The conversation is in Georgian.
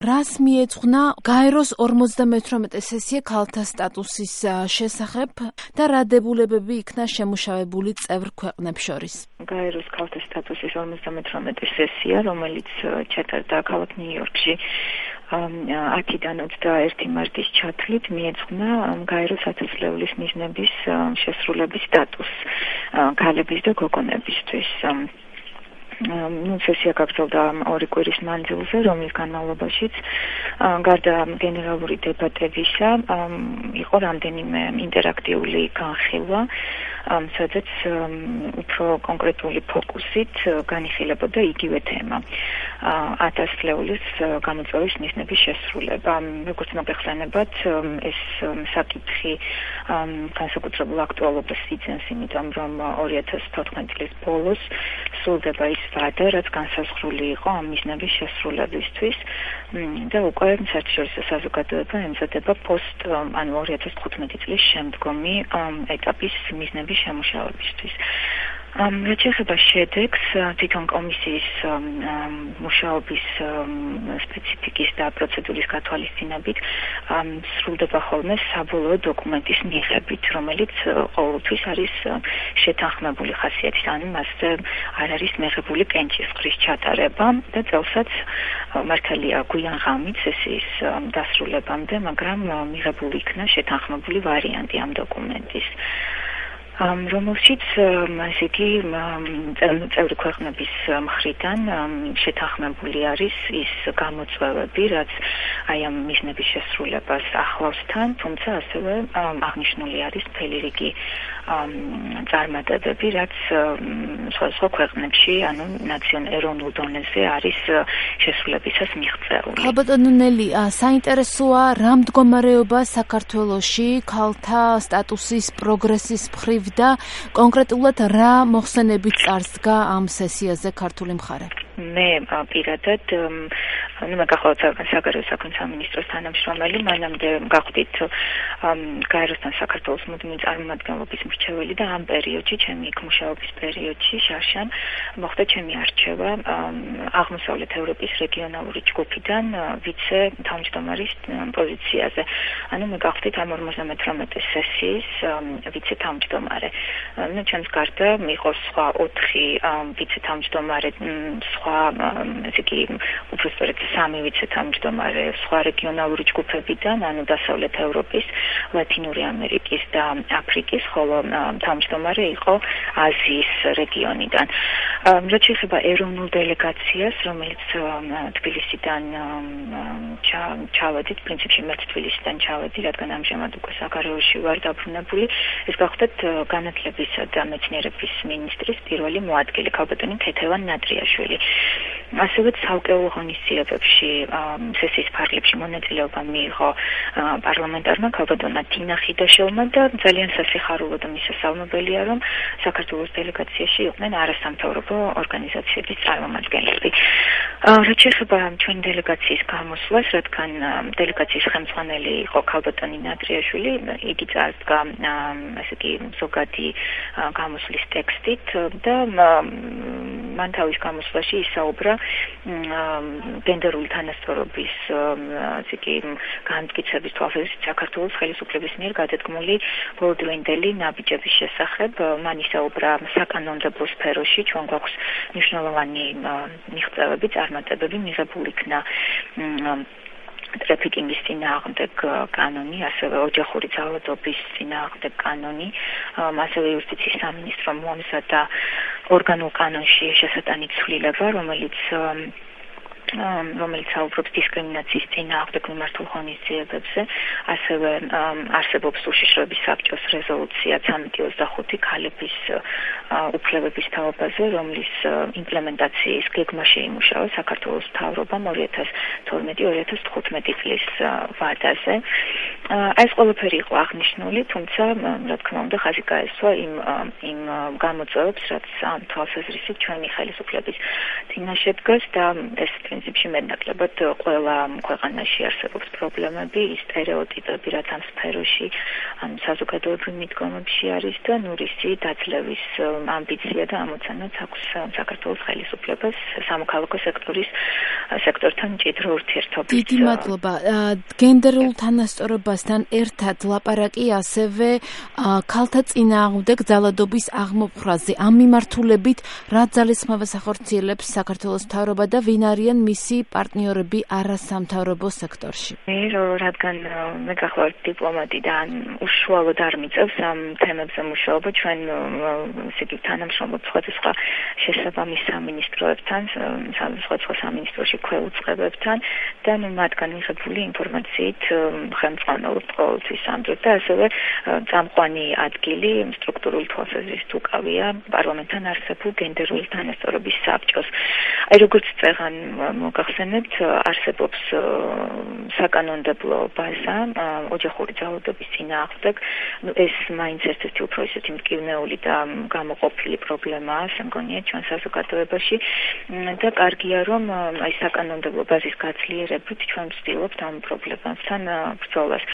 რას მიეძღვნა გაეროს 58 სესია ქალთა სტატუსის შესახებ და რა დებულებები იქნა შემუშავებული წევრ ქვეყნებს შორის? გაეროს ქალთა სტატუსის 58 სესია, რომელიც ჩატარდა ქალაქ ნიუ-იორკში 10-დან 21 მარტის ჩათვლით, მიეძღვნა გაეროს ათასწლეულის მიზნების შესრულების სტატუსს ქალების და გოგონებისთვის. სესია გაგრძელდა 2 კვირის მანძილზე, რომლის განმავლობაშიც გარდა გენერალური დებატებისა იყო რამდენიმე ინტერაქტიული განხილვა, სადაც უფრო კონკრეტული ფოკუსით განიხილებოდა იგივე თემა. ათასწლეულის გამოწვევის მიზნების შესრულება. როგორც მოგეხსენებათ, ეს საკითხი განსაკუთრებულ აქტუალობას იძენს, იმიტომ რომ 2014 წლის ბოლოს სრულდება ის ვადა, რაც განსაზღვრული იყო ამ მიზნების შესრულებისთვის და უკვე საერთაშორისო საზოგადოება ემზადება ანუ 2015 წლის შემდგომი ეტაპის მიზნების შემუშავებისთვის. რაც შეეხება შედეგს, თვითონ კომისიის მუშაობის სპეციფიკის და პროცედურის გათვალისწინებით სრულდება ხოლმე საბოლოო დოკუმენტის მიღებით, რომელიც ყოველთვის არის შეთანხმებული ხასიათის, ანუ მასზე არ არის მიღებული კენჭისყრის ჩატარება და წელსაც მართალია გვიან ღამით სესიის დასრულებამდე, მაგრამ მიღებული იქნა შეთანხმებული ვარიანტი ამ დოკუმენტის. რომელშიც ესე იგი წევრი ქვეყნების მხრიდან შეთანხმებული არის ის გამოწვევები, რაც აი ამ მიზნების შესრულებას ახლავს თან, თუმცა ასევე აღნიშნული არის მთელი რიგი წარმატებები, რაც სხვა ქვეყნებში, ანუ ეროვნულ დონეზე არის შესრულებისას მიღწეული. ალბათო ნელი, საინტერესოა რა მდგომარეობა საქართველოში ქალთა სტატუსის პროგრესის მხრივ და კონკრეტულად რა მოხსენებით წარსდგა ამ სესიაზე ქართული მხარე? მე პირადად მე გახლავთ საგარეო საქმეთა სამინისტროს თანამშრომელი, მანამდე გავხდით გაეროსთან საქართველოს მუდმივი წარმომადგენლობის მრჩეველი და ამ პერიოდში, ჩემი იქ მუშაობის პერიოდში, შარშან მოხდა ჩემი არჩევა აღმოსავლეთ ევროპის რეგიონალური ჯგუფიდან ვიცე თავმჯდომარის პოზიციაზე. ანუ მე გავხდით ამ 58 სესიის ვიცე თავმჯდომარე. ჩემს გარდა იყო სხვა 4 ვიცე თავმჯდომარე, სხვა ესე იგი უბრალოდ 3 ვიცე თავმჯდომარე სხვა რეგიონალური ჯგუფებიდან, ანუ დასავლეთ ევროპის, ლათინური ამერიკის და აფრიკის, ხოლო თავმჯდომარე იყო აზიის რეგიონიდან. რაც შეეხება ეროვნულ დელეგაციას, რომელიც თბილისიდან ჩავედით, პრინციპში მეც თბილისიდან ჩავედი, რადგან ამჟამად უკვე საგარეოში ვარ დაბრუნებული, ეს გახლავთ განათლებისა და მეცნიერების მინისტრის პირველი მოადგილე, ქალბატონი თეთევან ნატრიაშვილი. ასევე ცალკეულ ღონისძიებებში სესიის ფარგლებში მონაწილეობა მიიღო პარლამენტარმა ქალბატონმა დინა ხიდაშელმა და ძალიან სასიხარულო და მისასალმებელია, რომ საქართველოს დელეგაციაში იყვნენ არასამთავრობო ორგანიზაციების წარმომადგენლები. რაც შეეხება ჩვენი დელეგაციის გამოსვლას, რადგან დელეგაციის ხელმძღვანელი იყო ქალბატონი ნატრიაშვილი, იგი წარსდგა ესე იგი ზოგადი გამოსვლის ტექსტით და მან თავის გამოსვლაში ისაუბრა გენდერული თანასწორობის ესე იგი განმტკიცების თვალსაზრისით საქართველოს ხელისუფლების მიერ გადადგმული ბოლოდროინდელი ნაბიჯების შესახებ. მან ისაუბრა საკანონმდებლო სფეროში ჩვენ გვაქვს მნიშვნელოვანი მიღწევები, წარმატებები მიღებული იქნა ტრაფიკინგის წინააღმდეგ კანონი, ასევე ოჯახური ძალადობის წინააღმდეგ კანონი, ასევე იუსტიციის სამინისტრო მოამზადა ორგანულ კანონში შესატანი ცვლილება, რომელიც საუბრობს დისკრიმინაციის წინააღმდეგ მიმართულ ღონისძიებებზე, ასევე არსებობს უშიშროების საბჭოს რეზოლუცია 1325 ქალების უფლებების თაობაზე, რომლის იმპლემენტაციის გეგმა შეიმუშავა საქართველოს მთავრობამ 2012-2015 წლის ვადაზე. ეს ყველაფერი იყო აღნიშნული, თუმცა რა თქმა უნდა ხაზი გაესვა იმ გამოწვევებს, რაც თვალსაზრისით ჩვენი ხელისუფლების წინაშე დგას და ეს პრინციპში მეტნაკლებად ყველა ქვეყანაში არსებობს პრობლემები, სტერეოტიპები, რაც ამ სფეროში, ამ საზოგადოებრივ მიდგომებში არის და ნურისი დაძლევის ამბიცია და ამოცანაც აქვს საქართველოს ხელისუფლებას სამოქალაქო სექტორთან მჭიდრო ურთიერთობის. დიდი მადლობა. გენდერულ თანასწორობასთან ერთად ლაპარაკი ასევე ქალთა წინააღმდეგ ძალადობის აღმოფხვრაზე. ამ მიმართულებით რა ძალისხმევას ახორციელებს საქართველოს მთავრობა და ვინ არიან მისი პარტნიორები არასამთავრობო სექტორში? რადგან მე გახლავთ დიპლომატი და უშუალოდ არ მიწევს ამ თემებზე მუშაობა, ჩვენ თანამშრომლობთ სხვადასხვა შესაბამის სამინისტროებთან, სხვადასხვა სამინისტროში ქვეუწყებებთან და მათგან მიღებული ინფორმაციით ხელმძღვანელობთ ყოველთვის ამ დროს და ასევე წამყვანი ადგილი სტრუქტურული თვალსაზრისით უკავია პარლამენტთან არსებულ გენდერული თანასწორობის საბჭოს. როგორც წეღან მოგახსენებთ, არსებობს საკანონმდებლო ბაზა ოჯახური ძალადობის წინააღმდეგ. ეს მაინც ერთ-ერთი უფრო ისეთი მტკივნეული და გამოყოფილი პრობლემაა, მგონია ჩვენ საზოგადოებაში და კარგია რომ აი საკანონმდებლო ბაზის გაძლიერებით ჩვენ ვცდილობთ ამ პრობლემასთან ბრძოლას.